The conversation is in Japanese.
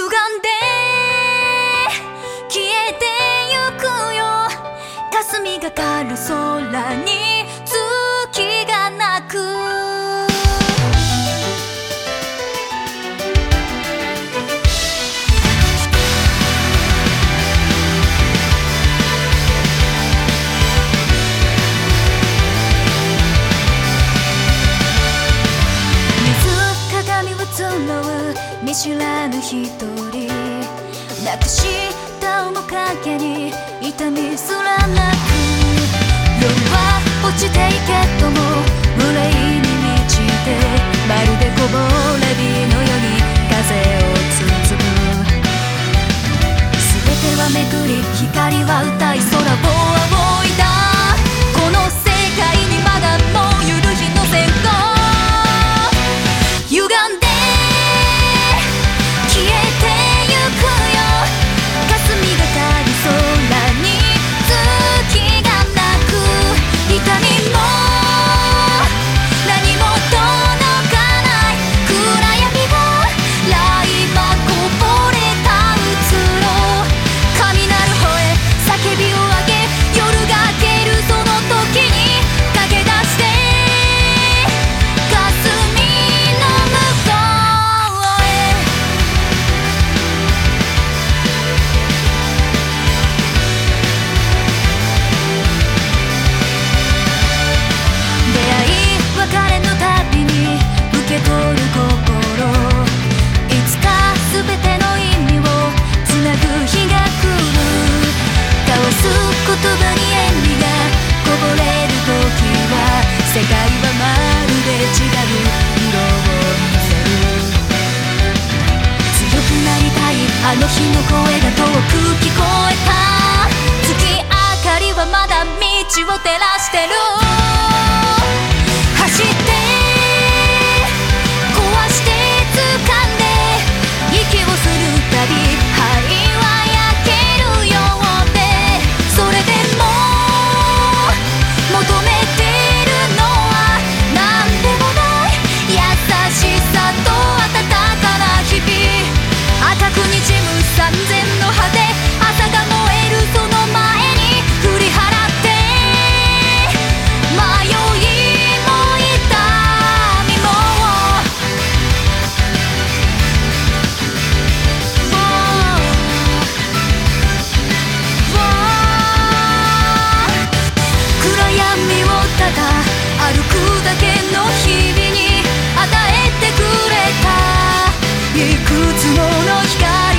んで消えてゆくよ。霞がかる空に月がなく。見知らぬ一人なくした面影に痛みすらなく。夜は落ちていけども憂いに満ちて、まるでこぼれ日のように風を包む。全てはめくり光は歌い空を仰いだ。この世界にまだもうゆる日の線が歪んで世界はまるで違う色を見せる。強くなりたいあの日の声が遠く聞こえた。月明かりはまだ道を照らしてる。走って壊して掴んで息をするたび肺は焼けるようで、それでも求めて三千の果て、朝が燃えるその前に振り払って迷いも痛みも暗闇をただ歩くだけの日々に与えてくれたいくつもの光。